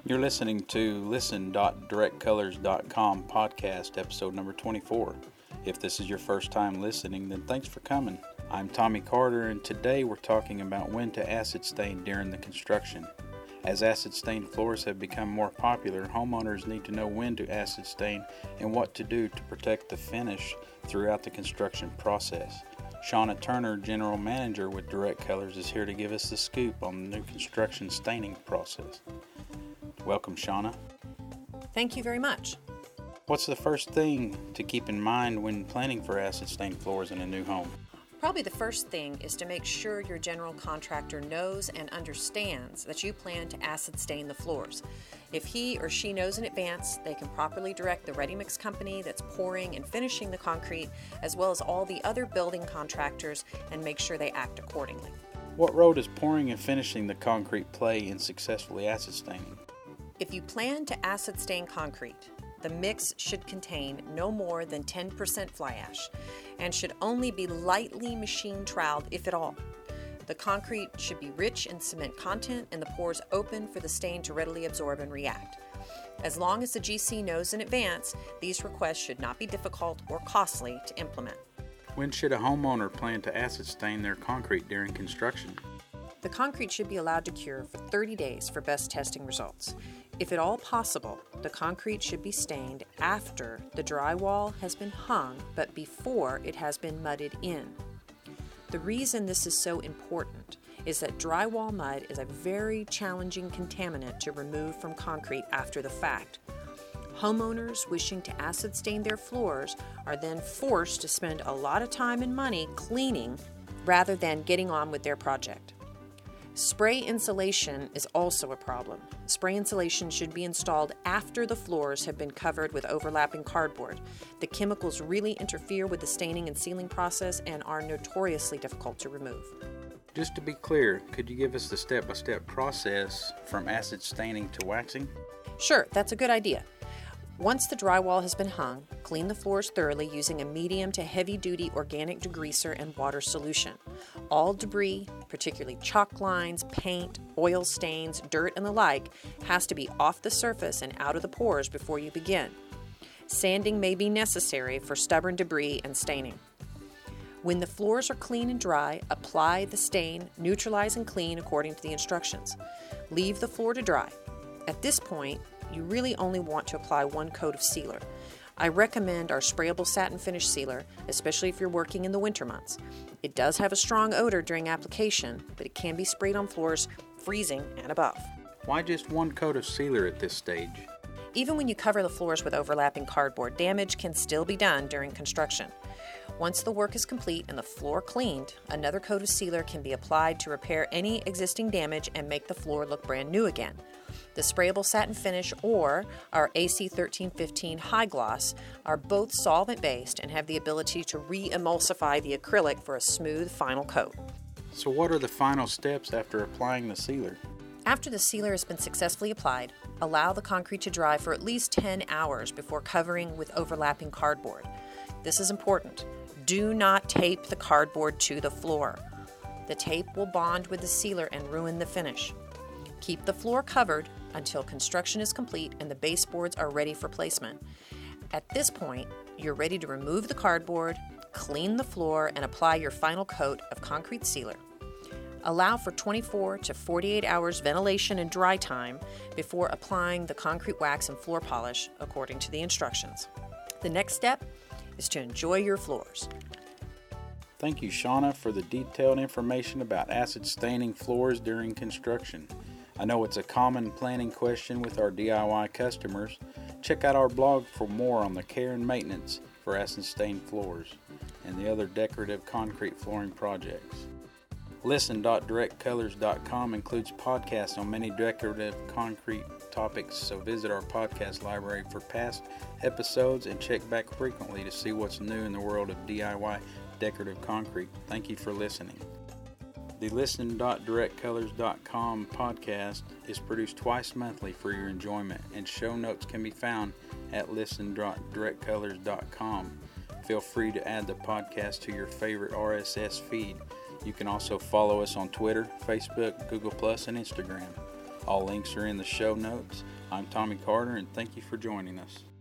You're listening to listen.directcolors.com podcast, episode number 24. If this is your first time listening, then thanks for coming. I'm Tommy Carter, and today we're talking about when to acid stain during the construction. As acid stained floors have become more popular, homeowners need to know when to acid stain and what to do to protect the finish throughout the construction process. Shauna Turner, General Manager with Direct Colors, is here to give us the scoop on the new construction staining process. Welcome, Shauna. Thank you very much. What's the first thing to keep in mind when planning for acid stained floors in a new home? Probably the first thing is to make sure your general contractor knows and understands that you plan to acid stain the floors. If he or she knows in advance, they can properly direct the ready mix company that's pouring and finishing the concrete, as well as all the other building contractors, and make sure they act accordingly. What role does pouring and finishing the concrete play in successfully acid staining? If you plan to acid stain concrete, the mix should contain no more than 10% fly ash and should only be lightly machine troweled, if at all. The concrete should be rich in cement content and the pores open for the stain to readily absorb and react. As long as the GC knows in advance, these requests should not be difficult or costly to implement. When should a homeowner plan to acid stain their concrete during construction? The concrete should be allowed to cure for 30 days for best testing results. If at all possible, the concrete should be stained after the drywall has been hung, but before it has been mudded in. The reason this is so important is that drywall mud is a very challenging contaminant to remove from concrete after the fact. Homeowners wishing to acid stain their floors are then forced to spend a lot of time and money cleaning rather than getting on with their project. Spray insulation is also a problem. Spray insulation should be installed after the floors have been covered with overlapping cardboard. The chemicals really interfere with the staining and sealing process and are notoriously difficult to remove. Just to be clear, could you give us the step-by-step process from acid staining to waxing? Sure, that's a good idea. Once the drywall has been hung, clean the floors thoroughly using a medium to heavy-duty organic degreaser and water solution. All debris, particularly chalk lines, paint, oil stains, dirt, and the like, has to be off the surface and out of the pores before you begin. Sanding may be necessary for stubborn debris and staining. When the floors are clean and dry, apply the stain, neutralize and clean according to the instructions. Leave the floor to dry. At this point, you really only want to apply one coat of sealer. I recommend our sprayable satin finish sealer, especially if you're working in the winter months. It does have a strong odor during application, but it can be sprayed on floors freezing and above. Why just one coat of sealer at this stage? Even when you cover the floors with overlapping cardboard, damage can still be done during construction. Once the work is complete and the floor cleaned, another coat of sealer can be applied to repair any existing damage and make the floor look brand new again. The sprayable satin finish or our AC 1315 high gloss are both solvent-based and have the ability to re-emulsify the acrylic for a smooth final coat. So what are the final steps after applying the sealer? After the sealer has been successfully applied, allow the concrete to dry for at least 10 hours before covering with overlapping cardboard. This is important. Do not tape the cardboard to the floor. The tape will bond with the sealer and ruin the finish. Keep the floor covered until construction is complete and the baseboards are ready for placement. At this point, you're ready to remove the cardboard, clean the floor, and apply your final coat of concrete sealer. Allow for 24 to 48 hours ventilation and dry time before applying the concrete wax and floor polish according to the instructions. The next step is to enjoy your floors. Thank you, Shauna, for the detailed information about acid staining floors during construction. I know it's a common planning question with our DIY customers. Check out our blog for more on the care and maintenance for acid stained floors and the other decorative concrete flooring projects. Listen.directcolors.com includes podcasts on many decorative concrete topics, so visit our podcast library for past episodes and check back frequently to see what's new in the world of DIY decorative concrete. Thank you for listening. The Listen.directcolors.com podcast is produced twice monthly for your enjoyment, and show notes can be found at Listen.directcolors.com. Feel free to add the podcast to your favorite RSS feed. You can also follow us on Twitter, Facebook, Google+, and Instagram. All links are in the show notes. I'm Tommy Carter, and thank you for joining us.